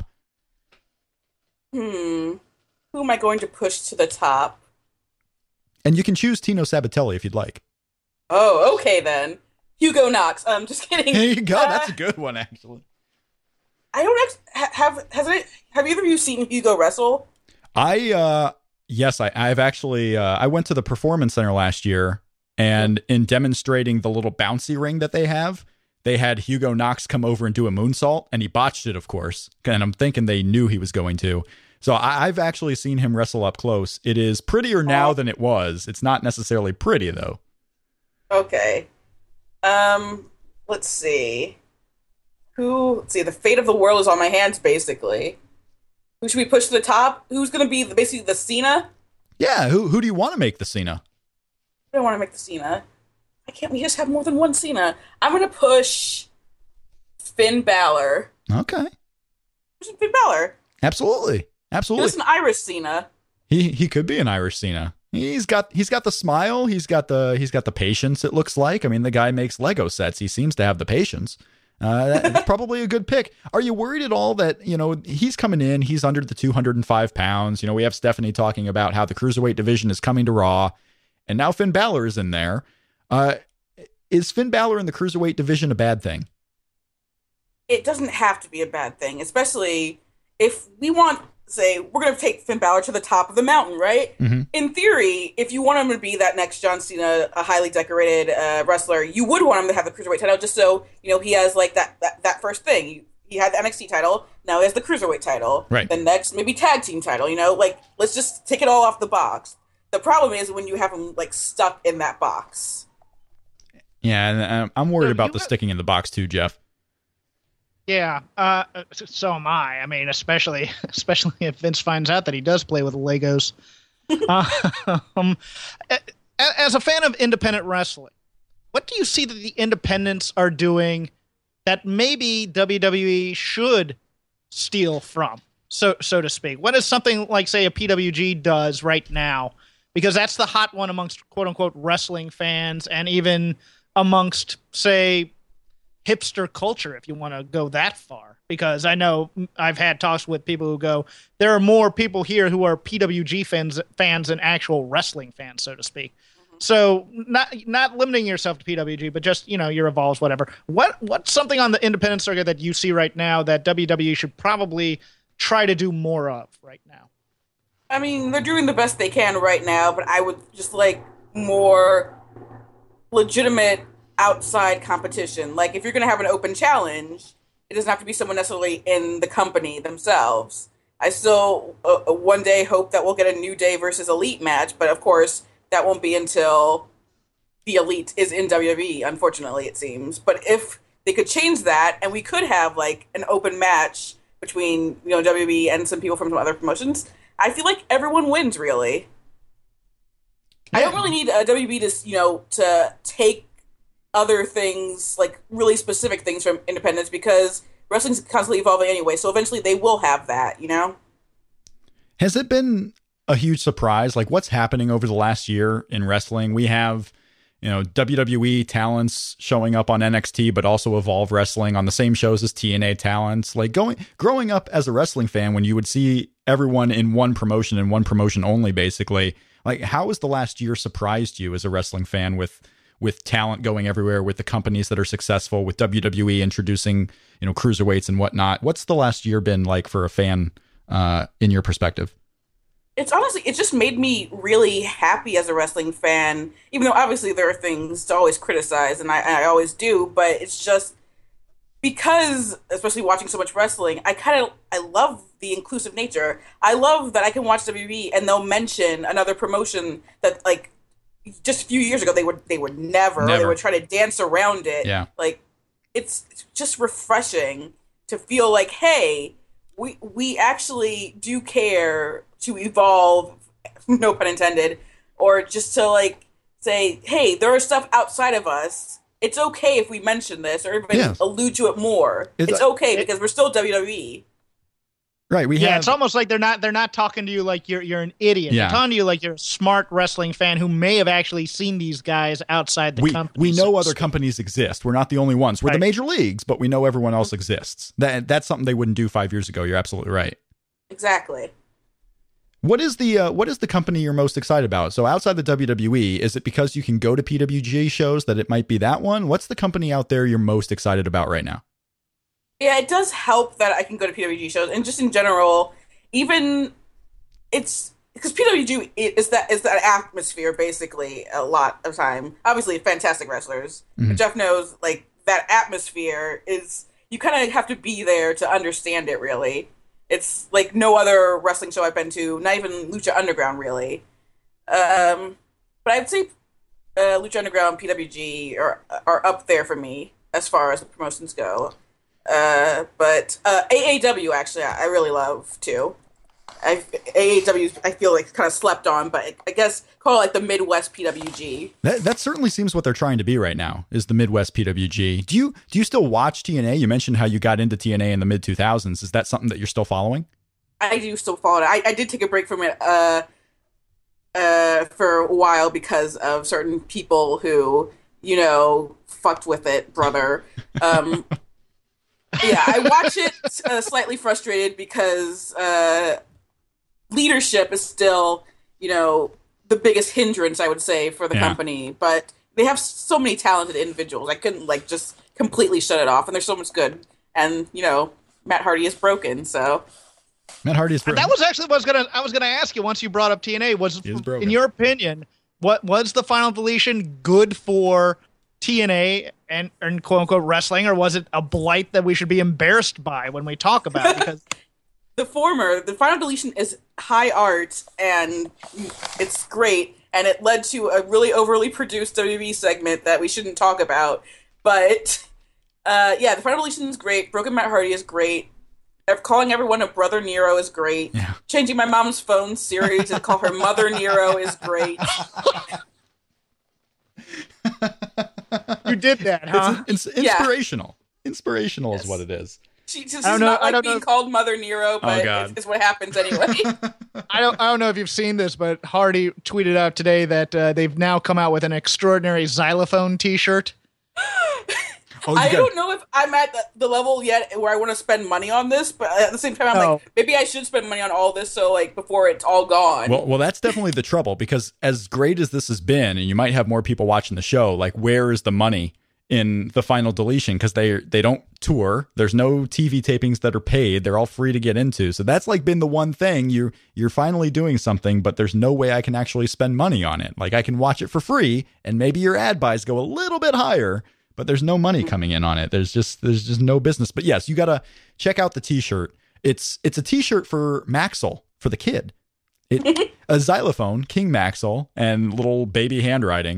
Who am I going to push to the top? And you can choose Tino Sabatelli if you'd like. Oh, okay then. Hugo Knox. I'm just kidding. There you go. That's a good one, actually. I don't have either of you seen Hugo wrestle? Yes, I've actually, I went to the Performance Center last year, and in demonstrating the little bouncy ring that they have, they had Hugo Knox come over and do a moonsault, and he botched it, of course. And I'm thinking they knew he was going to. So I've actually seen him wrestle up close. It is prettier now than it was. It's not necessarily pretty, though. Okay. Let's see. The fate of the world is on my hands, basically. Who should we push to the top? Who's going to be basically the Cena? Yeah, who do you want to make the Cena? I don't want to make the Cena. Why can't we just have more than one Cena? I'm going to push Finn Balor. Okay. Push Finn Balor. Absolutely. He's an Irish Cena. He could be an Irish Cena. He's got the smile. He's got the patience. It looks like. I mean, the guy makes Lego sets. He seems to have the patience. That's probably a good pick. Are you worried at all that, he's coming in, he's under the 205 pounds. We have Stephanie talking about how the Cruiserweight division is coming to Raw, and now Finn Balor is in there. Is Finn Balor in the Cruiserweight division a bad thing? It doesn't have to be a bad thing, especially if we want, say, we're going to take Finn Balor to the top of the mountain, right? Mm-hmm. In theory, if you want him to be that next John Cena, a highly decorated wrestler, you would want him to have the Cruiserweight title, just so, he has, like, that first thing. He had the NXT title, now he has the Cruiserweight title. Right. The next, maybe tag team title, let's just take it all off the box. The problem is when you have him, like, stuck in that box. Yeah, and I'm worried about the sticking in the box, too, Jeff. Yeah, so am I. I mean, especially if Vince finds out that he does play with Legos. As a fan of independent wrestling, what do you see that the independents are doing that maybe WWE should steal from, so to speak? What is something like, say, a PWG does right now? Because that's the hot one amongst quote-unquote wrestling fans, and even amongst, say, hipster culture, if you want to go that far. because I know I've had talks with people who go, there are more people here who are PWG fans than actual wrestling fans, so to speak. So not limiting yourself to PWG, but just, your Evolves, whatever. What's something on the independent circuit that you see right now that WWE should probably try to do more of right now? I mean, they're doing the best they can right now, but I would just like more legitimate outside competition. Like, if you're going to have an open challenge, it doesn't have to be someone necessarily in the company themselves. I still one day hope that we'll get a New Day versus Elite match, but of course that won't be until the Elite is in WWE, unfortunately, it seems. But if they could change that, and we could have like an open match between WWE and some people from some other promotions, I feel like everyone wins, really. I don't really need WB to take other things, like really specific things from independents, because wrestling's constantly evolving anyway, so eventually they will have that, Has it been a huge surprise? Like, what's happening over the last year in wrestling? We have, WWE talents showing up on NXT, but also Evolve Wrestling on the same shows as TNA talents. Like, growing up as a wrestling fan, when you would see everyone in one promotion and one promotion only, basically, like, how has the last year surprised you as a wrestling fan with talent going everywhere, with the companies that are successful, with WWE introducing, cruiserweights and whatnot? What's the last year been like for a fan, in your perspective? It's honestly, it just made me really happy as a wrestling fan, even though obviously there are things to always criticize, and I always do, but it's just because, especially watching so much wrestling, I love the inclusive nature. I love that I can watch WWE and they'll mention another promotion that, like, just a few years ago they would never. They would try to dance around it. Yeah. Like, it's just refreshing to feel like, hey, we actually do care to evolve, no pun intended, or just to like say, hey, there is stuff outside of us. It's okay if we mention this or even allude to it more. It's okay because we're still WWE. Right. It's almost like they're not talking to you like you're an idiot. Yeah. They're talking to you like you're a smart wrestling fan who may have actually seen these guys outside the company. We know other companies exist. We're not the only ones. We're the major leagues, but we know everyone else exists. That's something they wouldn't do 5 years ago. You're absolutely right. Exactly. What is the company you're most excited about? So outside the WWE, is it because you can go to PWG shows that it might be that one? What's the company out there you're most excited about right now? Yeah, it does help that I can go to PWG shows, and just in general, even it's because PWG is that atmosphere basically a lot of time. Obviously, fantastic wrestlers. Mm-hmm. But Jeff knows, like, that atmosphere is, you kind of have to be there to understand it. Really, it's like no other wrestling show I've been to, not even Lucha Underground, really. But I'd say Lucha Underground, PWG are up there for me as far as the promotions go. But AAW, actually, I really love, too. AAW, I feel like, kind of slept on, but I guess call it like the Midwest PWG. That certainly seems what they're trying to be right now, is the Midwest PWG. Do you still watch TNA? You mentioned how you got into TNA in the mid-2000s. Is that something that you're still following? I do still follow it. I did take a break from it for a while because of certain people who, fucked with it, brother. Yeah, I watch it slightly frustrated because leadership is still, the biggest hindrance, I would say, for the company. But they have so many talented individuals. I couldn't, just completely shut it off. And there's so much good. And, Matt Hardy is broken, so... Matt Hardy is broken. That was actually what I was gonna ask you once you brought up TNA. Was, in your opinion, what was the Final Deletion good for TNA and quote unquote wrestling, or was it a blight that we should be embarrassed by when we talk about it? Because the former, the Final Deletion is high art and it's great, and it led to a really overly produced WWE segment that we shouldn't talk about. But the Final Deletion is great. Broken Matt Hardy is great. Calling everyone a Brother Nero is great. Yeah. Changing my mom's phone Siri to call her Mother Nero is great. You did that, huh? It's inspirational. Yeah. Inspirational is what it is. She's not like being called Mother Nero, but it's what happens anyway. I don't know if you've seen this, but Hardy tweeted out today that they've now come out with an extraordinary xylophone T-shirt. I don't know if I'm at the level yet where I want to spend money on this, but at the same time, I'm like, maybe I should spend money on all this so like before it's all gone. Well, that's definitely the trouble, because as great as this has been, and you might have more people watching the show, like where is the money in the final deletion? Because they don't tour. There's no TV tapings that are paid. They're all free to get into. So that's like been the one thing. You're finally doing something, but there's no way I can actually spend money on it. Like I can watch it for free, and maybe your ad buys go a little bit higher, but there's no money coming in on it. There's just no business. But yes, you got to check out the t-shirt. It's a t-shirt for Maxwell, for the kid. A xylophone, King Maxwell, and little baby handwriting.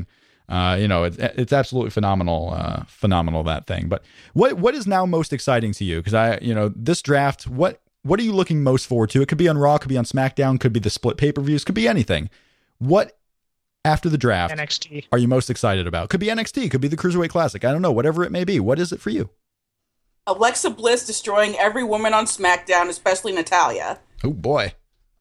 It's absolutely phenomenal, that thing. But what is now most exciting to you? Because this draft, what are you looking most forward to? It could be on Raw, could be on SmackDown, could be the split pay-per-views, could be anything. What after the draft NXT are you most excited about? Could be NXT, could be the Cruiserweight Classic. I don't know, whatever it may be. What is it for you? Alexa Bliss destroying every woman on SmackDown, especially Natalya. Oh boy.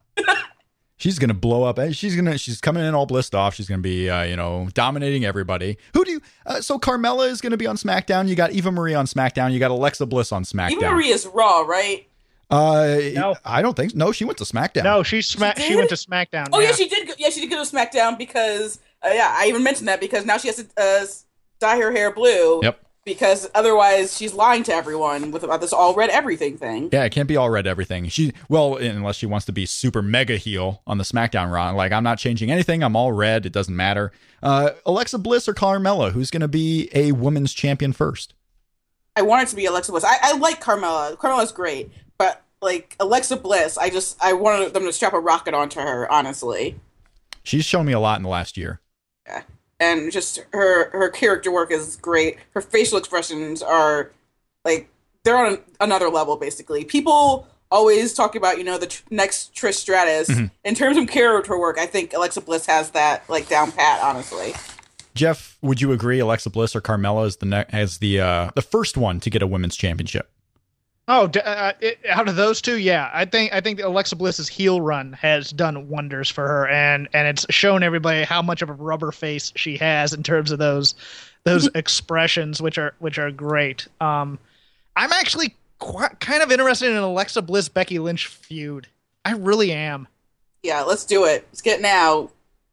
She's going to blow up. She's coming in all blissed off. She's going to be, dominating everybody. So Carmella is going to be on SmackDown. You got Eva Marie on SmackDown. You got Alexa Bliss on SmackDown. Eva Marie is Raw, right? No. I don't think so. No, she went to SmackDown. No, she went to SmackDown. Oh, yeah, she did. Yeah, she did go to SmackDown because, I even mentioned that because now she has to dye her hair blue. Yep. Because otherwise she's lying to everyone about this all red everything thing. Yeah, it can't be all red everything. Unless she wants to be super mega heel on the SmackDown Raw. Like, I'm not changing anything. I'm all red. It doesn't matter. Alexa Bliss or Carmella, who's going to be a women's champion first? I want it to be Alexa Bliss. I like Carmella. Carmella's great. But, like, Alexa Bliss, I wanted them to strap a rocket onto her, honestly. She's shown me a lot in the last year. Yeah. And just her character work is great. Her facial expressions are, like, they're on another level, basically. People always talk about, the next Trish Stratus. Mm-hmm. In terms of character work, I think Alexa Bliss has that, like, down pat, honestly. Jeff, would you agree Alexa Bliss or Carmella is the first one to get a women's championship? Oh, out of those two, yeah, I think Alexa Bliss's heel run has done wonders for her, and it's shown everybody how much of a rubber face she has in terms of those expressions, which are great. I'm actually kind of interested in an Alexa Bliss Becky Lynch feud. I really am. Yeah, let's do it. Let's get now.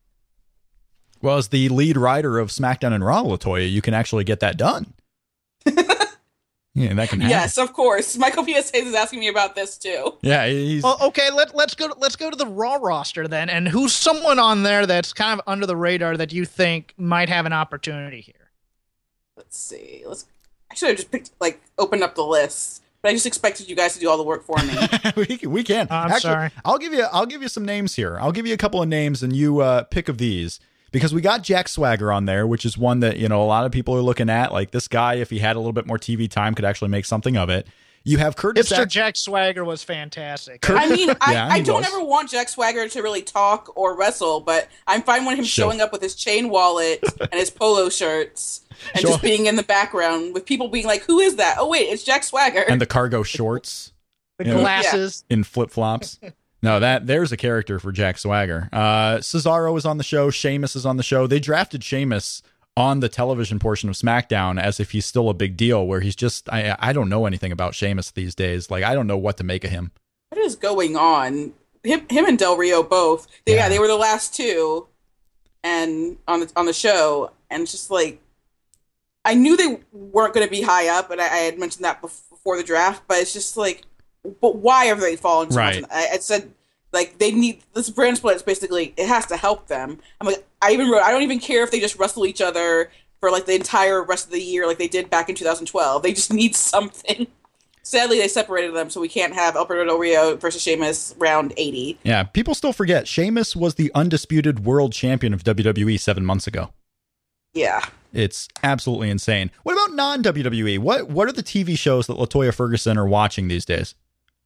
Well, as the lead writer of SmackDown and Raw, LaToya, you can actually get that done. Yeah, that can happen. Yes, of course. Michael P.S. Hayes is asking me about this too. Yeah, well, okay. Let's go to the Raw roster then, and who's someone on there that's kind of under the radar that you think might have an opportunity here? Let's see. I should have just opened up the list, but I just expected you guys to do all the work for me. we can. I'm sorry. I'll give you some names here. I'll give you a couple of names, and you pick of these. Because we got Jack Swagger on there, which is one that, a lot of people are looking at. Like, this guy, if he had a little bit more TV time, could actually make something of it. You have Curtis. Jack Swagger was fantastic. I don't ever want Jack Swagger to really talk or wrestle, but I'm fine with him showing up with his chain wallet and his polo shirts and just being in the background with people being like, who is that? Oh, wait, it's Jack Swagger. And the cargo shorts. The glasses. In flip-flops. No, there's a character for Jack Swagger. Cesaro is on the show. Sheamus is on the show. They drafted Sheamus on the television portion of SmackDown as if he's still a big deal, where he's just, I don't know anything about Sheamus these days. Like, I don't know what to make of him. What is going on? Him and Del Rio both. They were the last two and on the show. And it's just like, I knew they weren't going to be high up, and I had mentioned that before the draft, but it's just like, but why have they fallen so much? I said, like, they need this brand split. It's basically, it has to help them. I'm like, I don't even care if they just wrestle each other for like the entire rest of the year, like they did back in 2012. They just need something. Sadly, they separated them, so we can't have Alberto Del Rio versus Sheamus round 80. Yeah, people still forget Sheamus was the undisputed world champion of WWE 7 months ago. Yeah. It's absolutely insane. What about non-WWE? What are the TV shows that LaToya Ferguson are watching these days?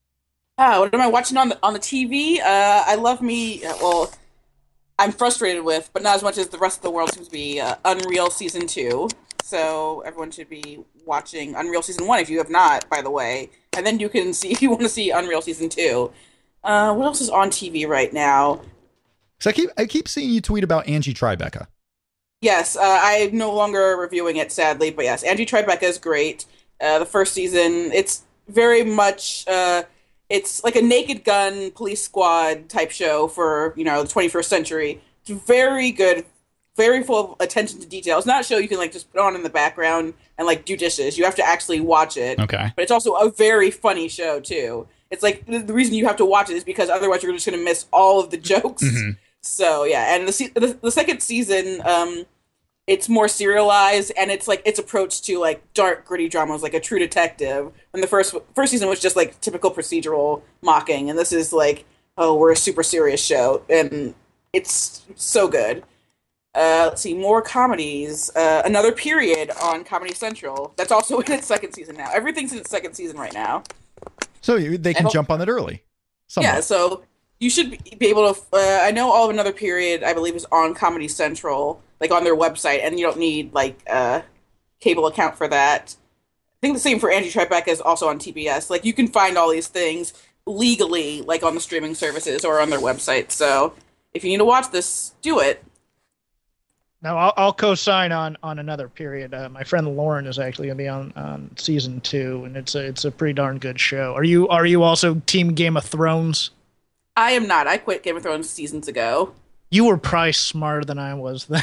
What am I watching on the TV? I love me. Well, I'm frustrated with, but not as much as the rest of the world seems to be. Unreal Season 2. So everyone should be watching Unreal Season 1 if you have not, by the way. And then you can see if you want to see Unreal Season 2. What else is on TV right now? So I keep seeing you tweet about Angie Tribeca. Yes, I'm no longer reviewing it, sadly, but yes, Angie Tribeca is great. The first season, it's very much it's like a Naked Gun police squad type show for the 21st century. It's very good, very full of attention to detail. It's not a show you can like just put on in the background and like do dishes. You have to actually watch it. Okay, but it's also a very funny show too. It's like the reason you have to watch it is because otherwise you're just going to miss all of the jokes. Mm-hmm. So yeah, and the second season, it's more serialized and it's like its approach to like dark, gritty dramas, like a True Detective. And the first season was just like typical procedural mocking, and this is like, oh, we're a super serious show, and it's so good. Let's see, more comedies. Another Period on Comedy Central. That's also in its second season now. Everything's in its second season right now. So they can jump on it early. Somewhat. Yeah, so you should be able to. I know all of Another Period, I believe, is on Comedy Central, like on their website, and you don't need like a cable account for that. I think the same for Angie Tribeca is also on TBS. Like you can find all these things legally, like on the streaming services or on their website. So if you need to watch this, do it. Now I'll co-sign on Another Period. My friend Lauren is actually going to be on season 2, and it's a pretty darn good show. Are you also team Game of Thrones? I am not. I quit Game of Thrones seasons ago. You were probably smarter than I was then.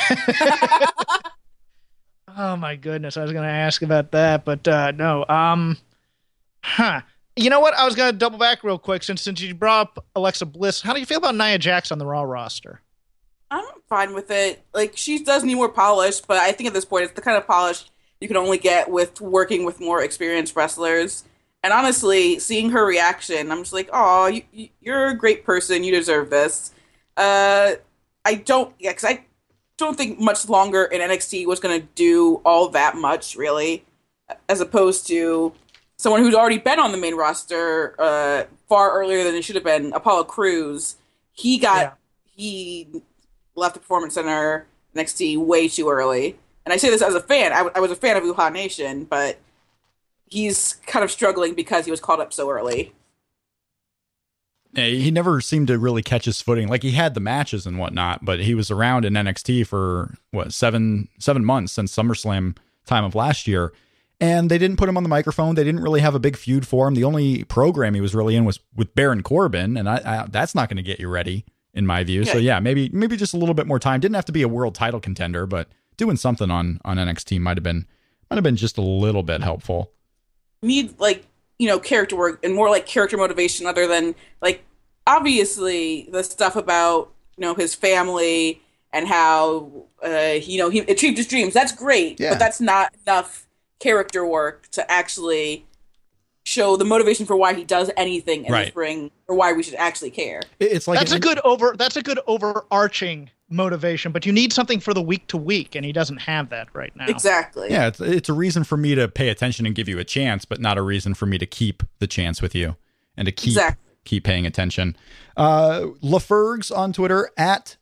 Oh my goodness, I was going to ask about that, but no. You know what? I was going to double back real quick since you brought up Alexa Bliss. How do you feel about Nia Jax on the Raw roster? I'm fine with it. Like, she does need more polish, but I think at this point it's the kind of polish you can only get with working with more experienced wrestlers. And honestly, seeing her reaction, I'm just like, oh, you're a great person. You deserve this. Because I don't think much longer in NXT was going to do all that much, really, as opposed to someone who's already been on the main roster far earlier than it should have been, Apollo Crews. He left the Performance Center NXT way too early. And I say this as a fan. I was a fan of Uhaa Nation, but he's kind of struggling because he was called up so early. Yeah, he never seemed to really catch his footing. Like, he had the matches and whatnot, but he was around in NXT for, 7 months since SummerSlam time of last year. And they didn't put him on the microphone. They didn't really have a big feud for him. The only program he was really in was with Baron Corbin, and I that's not going to get you ready, in my view. Yeah. So yeah, maybe just a little bit more time. Didn't have to be a world title contender, but doing something on NXT might have been just a little bit helpful. Need character work and more like character motivation, other than like obviously the stuff about his family and how he achieved his dreams. That's great, yeah. But that's not enough character work to actually show the motivation for why he does anything in this ring, or why we should actually care. It's like that's a good overarching motivation, but you need something for the week to week, and he doesn't have that right now. Exactly. Yeah, it's a reason for me to pay attention and give you a chance, but not a reason for me to keep the chance with you and to keep paying attention. LaFergs on Twitter at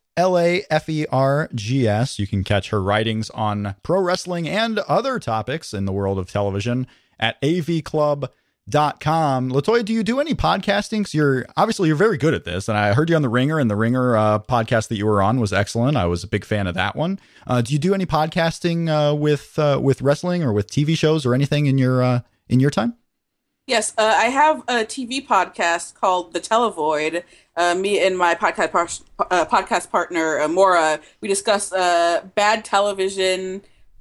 LAFERGS. You can catch her writings on pro wrestling and other topics in the world of television at avclub.com. Latoya, do you do any podcasting? 'Cause you're very good at this, and I heard you on The Ringer, and the Ringer podcast that you were on was excellent. I was a big fan of that one. Do you do any podcasting with wrestling or with TV shows or anything in your time? Yes, I have a TV podcast called The Televoid. Me and my podcast partner, Maura, we discuss bad television,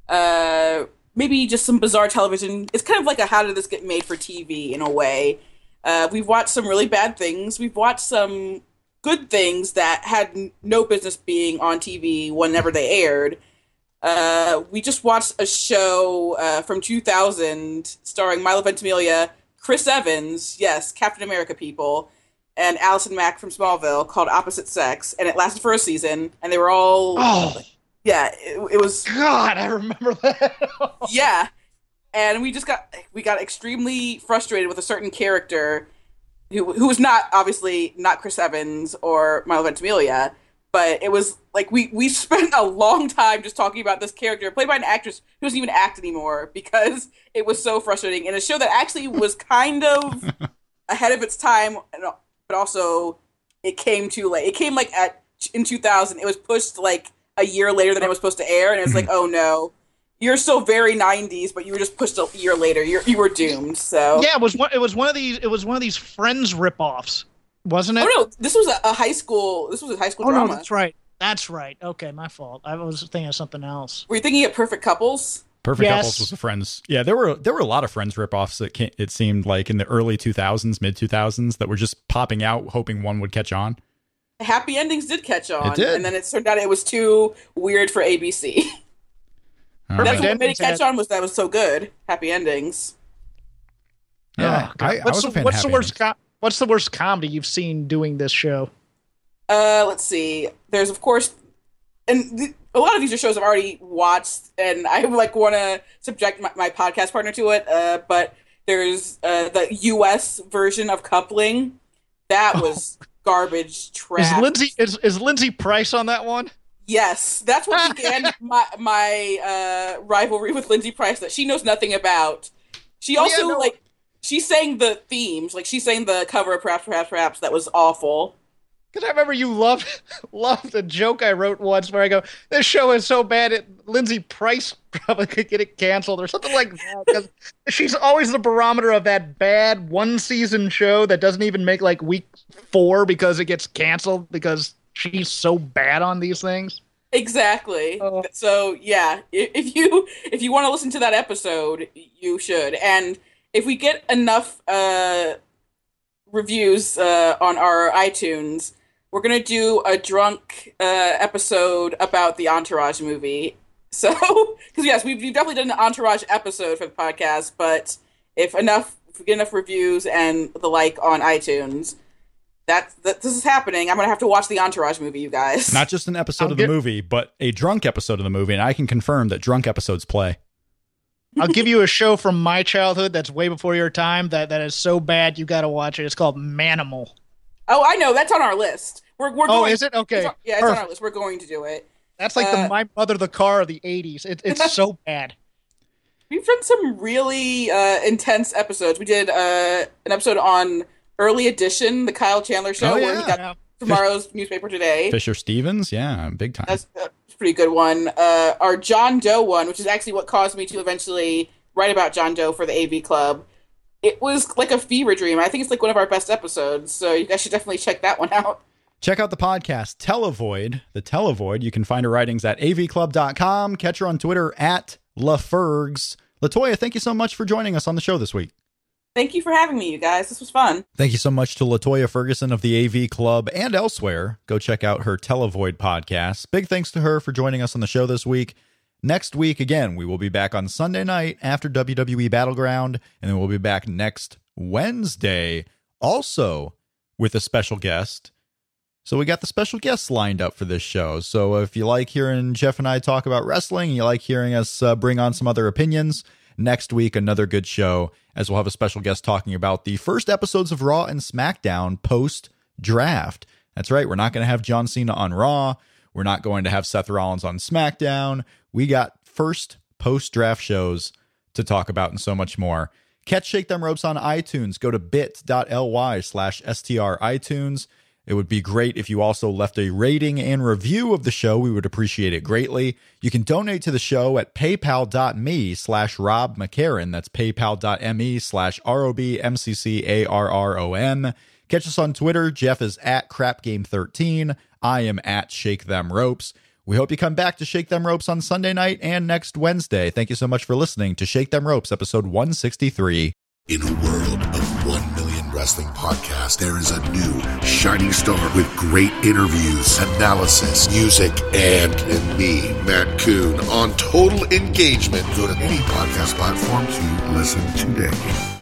maybe just some bizarre television. It's kind of like a how did this get made for TV in a way. We've watched some really bad things. We've watched some good things that had no business being on TV whenever they aired. We just watched a show from 2000 starring Milo Ventimiglia, Chris Evans, yes, Captain America people, and Allison Mack from Smallville, called Opposite Sex, and it lasted for a season, and they were all... Oh! Yeah, it was... God, I remember that! Yeah, and we got extremely frustrated with a certain character who was obviously not Chris Evans or Milo Ventimiglia, but it was like we spent a long time just talking about this character played by an actress who doesn't even act anymore because it was so frustrating. And a show that actually was kind of ahead of its time, but also it came too late. It came in 2000. It was pushed like a year later than it was supposed to air, and it's like, oh no, you're still very 90s, but you were just pushed a year later. You were doomed. So yeah, it was one of these Friends ripoffs, wasn't it? Oh no, this was a high school. This was a high school drama. No, that's right. That's right. Okay, my fault. I was thinking of something else. Were you thinking of Perfect Couples? Perfect Couples was a Friends. Yeah, there were a lot of Friends ripoffs that it seemed like in the early 2000s, mid 2000s that were just popping out, hoping one would catch on. Happy Endings did catch on. It did. And then it turned out it was too weird for ABC. That's what made it catch on, was that it was so good. Happy Endings. Yeah, I was a fan of Happy Endings. What's the worst comedy you've seen doing this show? Let's see. There's, of course, and a lot of these are shows I've already watched, and I like want to subject my podcast partner to it. But there's the U.S. version of Coupling. That was garbage trash. Is Lindsay Price on that one? Yes, that's what began my rivalry with Lindsay Price that she knows nothing about. She also she sang the themes, like she sang the cover of Perhaps that was awful. Because I remember you loved a joke I wrote once where I go, this show is so bad, Lindsay Price probably could get it canceled or something like that. Because she's always the barometer of that bad one-season show that doesn't even make like week 4 because it gets canceled because she's so bad on these things. Exactly. So yeah, if you want to listen to that episode, you should. And if we get enough reviews on our iTunes, we're going to do a drunk episode about the Entourage movie. So, because yes, we've definitely done an Entourage episode for the podcast, but if we get enough reviews and the like on iTunes, that this is happening. I'm going to have to watch the Entourage movie, you guys. Not just an episode of the movie, but a drunk episode of the movie, and I can confirm that drunk episodes play. I'll give you a show from my childhood that's way before your time that is so bad you got to watch it. It's called Manimal. Oh, I know. That's on our list. We're going, is it? Okay. It's on our list. We're going to do it. That's like the My Mother the Car of the 80s. It's so bad. We've done some really intense episodes. We did an episode on Early Edition, the Kyle Chandler show, where he got tomorrow's newspaper today. Fisher Stevens, yeah, big time. That's a pretty good one. Our John Doe one, which is actually what caused me to eventually write about John Doe for the AV Club. It was like a fever dream. I think it's like one of our best episodes, so you guys should definitely check that one out. Check out the podcast, Televoid. The Televoid. You can find her writings at avclub.com. Catch her on Twitter at LaFergs. LaToya, thank you so much for joining us on the show this week. Thank you for having me, you guys. This was fun. Thank you so much to LaToya Ferguson of the AV Club and elsewhere. Go check out her Televoid podcast. Big thanks to her for joining us on the show this week. Next week, again, we will be back on Sunday night after WWE Battleground, and then we'll be back next Wednesday, also with a special guest. So we got the special guests lined up for this show. So if you like hearing Jeff and I talk about wrestling, you like hearing us bring on some other opinions, next week, another good show, as we'll have a special guest talking about the first episodes of Raw and SmackDown post-draft. That's right, we're not going to have John Cena on Raw. We're not going to have Seth Rollins on SmackDown. We got first post-draft shows to talk about and so much more. Catch Shake Them Ropes on iTunes. Go to bit.ly/STR iTunes. It would be great if you also left a rating and review of the show. We would appreciate it greatly. You can donate to the show at paypal.me/Rob McCarron. That's paypal.me/ROBMCCARRON. Catch us on Twitter. Jeff is at CrapGame13. I am at Shake Them Ropes. We hope you come back to Shake Them Ropes on Sunday night and next Wednesday. Thank you so much for listening to Shake Them Ropes, episode 163. In a world of 1 million wrestling podcasts, there is a new shining star with great interviews, analysis, music, and me, Matt Coon, on total engagement. Go to any podcast platform to listen today.